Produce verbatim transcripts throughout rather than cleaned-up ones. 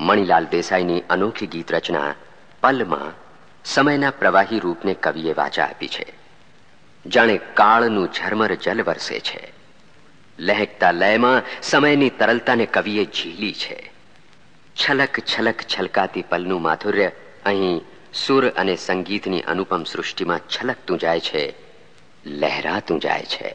મણિલાલ દેસાઈની અનોખી ગીત રચના પલમાં સમયના પ્રવાહી રૂપને કવિએ વાચા આપી છે. જાણે કાળનું ઝરમર જલ વરસે છે. લહેકતા લયમાં સમયની તરલતાને કવિએ ઝીલી છે. છલક છલક છલકાતી પલનું માધુર્ય અહીં સુર અને સંગીતની અનુપમ સૃષ્ટિમાં છલકતું જાય છે, લહેરાતું જાય છે.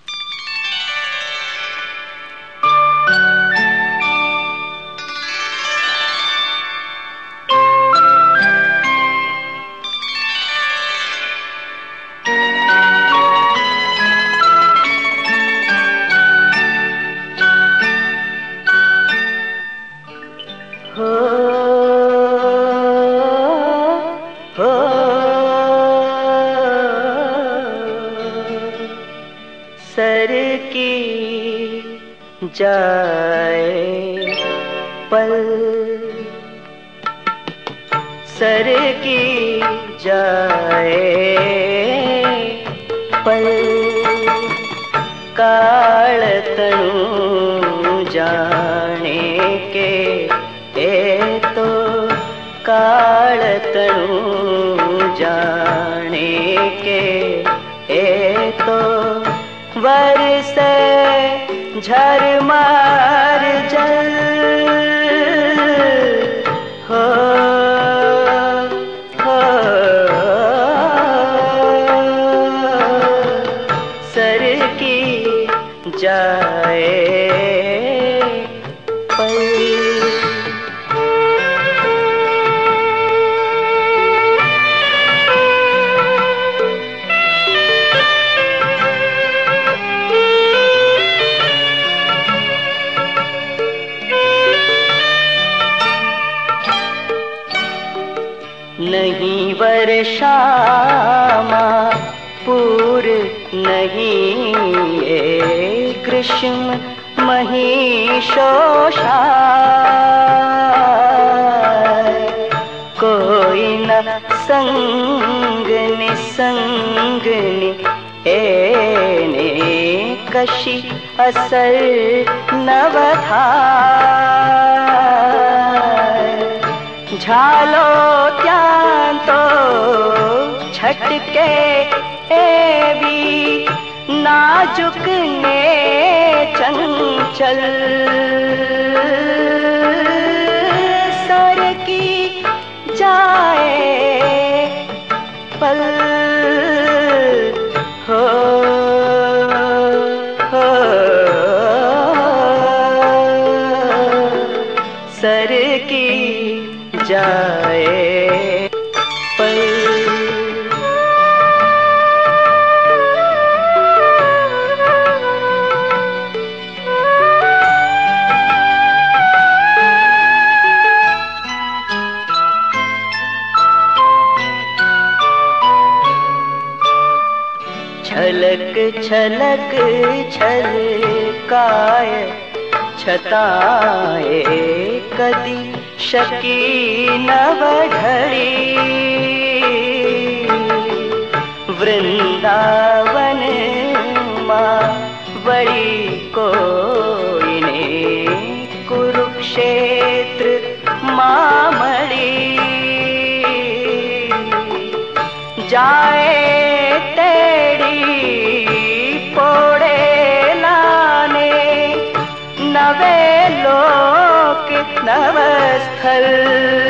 सर की जाए पल, सर की जाए पल, काळतणु जाने के ए तो काळतणु जाने के ए तो वरसे झरमार जल हो हो सर की जाए पल. नहीं वर्षामा पूर नहीं ये ग्रीष्म महिषोषा, कोई न संग निसंगनि एने कशी असर नवथा, झालो त्यां तो छटके एवी नाजुक ने चंचल, सर की जाए पल हो हो सर की जाए पल. छलक छलक छलकाय छताए कदी शकी नवघड़ी, वृंदावन माँ बड़ी कोई ने कुरुक्षेत्र मामड़ी, जाए तेड़ी पोड़े लाने नवे लोक नवस्थल.